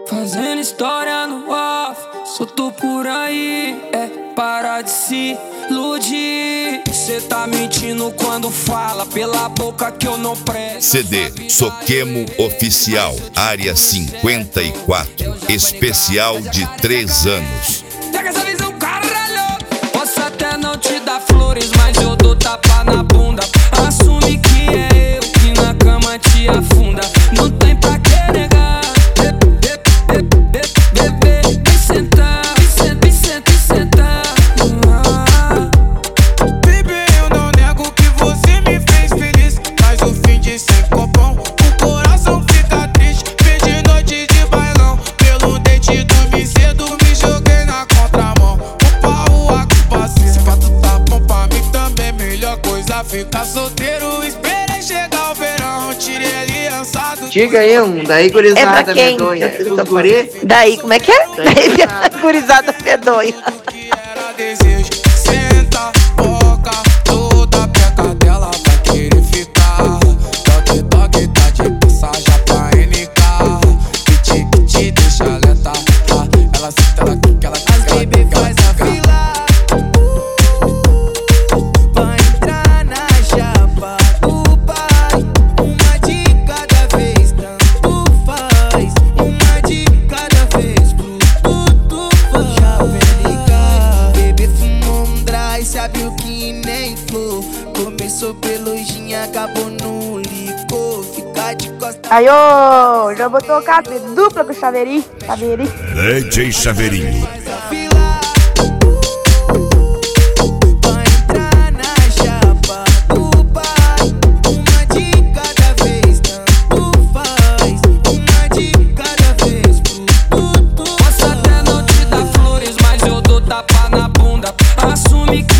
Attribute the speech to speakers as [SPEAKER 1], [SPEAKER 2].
[SPEAKER 1] Fazendo história no off, solto por aí, para de se iludir. Cê tá mentindo quando fala pela boca que eu não presto.
[SPEAKER 2] CD Soquemo Oficial, Área 54, especial de 3 anos.
[SPEAKER 1] Pega essa visão, caralho. Posso até não te dar flores, mas eu dou tapa na bunda. Assume que é eu que na cama te afunda. Não tem pra que negar. Vem sentar, vem sentar.
[SPEAKER 3] Baby, eu não nego que você me fez feliz, mas o fim de sempre ficou bom. O coração fica triste, perdi noite de bailão. Pelo dente dormi cedo, me joguei na contramão. O pau, a culpa se pra tu tá bom pra mim também. Melhor coisa ficar solteiro, esperei chegar o verão. Tirei aliança do...
[SPEAKER 4] Diga aí daí gurizada
[SPEAKER 5] É pra quem?
[SPEAKER 4] medonha. Tapuri?
[SPEAKER 5] Daí, como é que é? Daí, gurizada medonha.
[SPEAKER 3] Que era desejo, senta, boca, toda peca dela vai querer ficar. Toque, toque, tá de passagem pra NK. Que te deixa alerta. Ela senta, ela quica, ela quica. As baby faz a fila pra entrar na chapa do pai. Uma de cada vez, tanto faz. Uma de cada vez, tudo faz. Baby fumou um dry, sabe o que nem flor. Começou pelo gin, acabou no licor. Ficar de costas.
[SPEAKER 6] Aí, ô, já vou tocar dupla com o Chaveirinho.
[SPEAKER 2] DJ Chaveirinho.
[SPEAKER 3] Fila pra entrar na chapa do pai. Uma de cada vez, tanto faz. Uma de cada vez, tudo.
[SPEAKER 1] Posso até não te dar flores, mas eu dou tapa na bunda. Assume que